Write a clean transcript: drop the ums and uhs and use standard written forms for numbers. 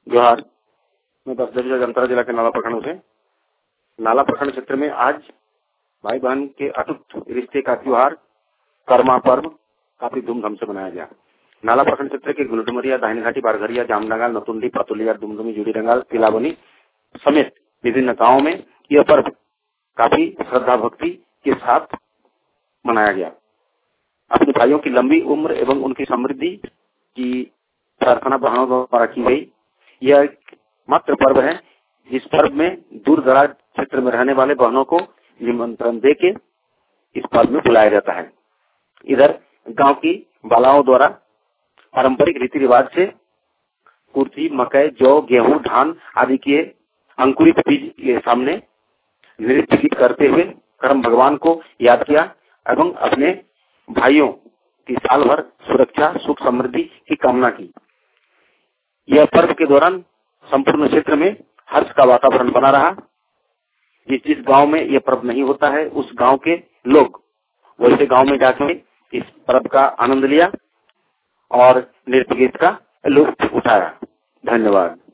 जोहार। मैं बसदेव जामताड़ा जिला के नाला प्रखंड से। नाला प्रखंड क्षेत्र में आज भाई बहन के अटूट रिश्ते का त्योहार कर्मा पर्व काफी धूमधाम से मनाया गया। नाला प्रखंड क्षेत्र के गुलडुमरिया, दाहिनी घाटी, बारघरिया, जामडंगाल, नतुंडी, पातुलिया, दुमदुमी, जुड़ी डंगाल, तिलावनी समेत विभिन्न गाँव में यह पर्व काफी श्रद्धा भक्ति के साथ मनाया गया। अपने भाइयों की लंबी उम्र एवं उनकी समृद्धि की प्रार्थना बहनों द्वारा की गई। यह एक मात्र पर्व है जिस पर्व में दूर दराज क्षेत्र में रहने वाले बहनों को निमंत्रण देके इस पर्व में बुलाया जाता है। इधर गांव की बालाओं द्वारा पारंपरिक रीति रिवाज से कुर्थी, मकई, जौ, गेहूं, धान आदि के अंकुरित बीज के सामने नृत्य गीत करते हुए कर्म भगवान को याद किया एवं अपने भाइयों की साल भर सुरक्षा, सुख, समृद्धि की कामना की। यह पर्व के दौरान संपूर्ण क्षेत्र में हर्ष का वातावरण बना रहा। जिस गांव में यह पर्व नहीं होता है उस गांव के लोग वैसे गांव में जाकर इस पर्व का आनंद लिया और नृत्य गीत का लुत्फ उठाया। धन्यवाद।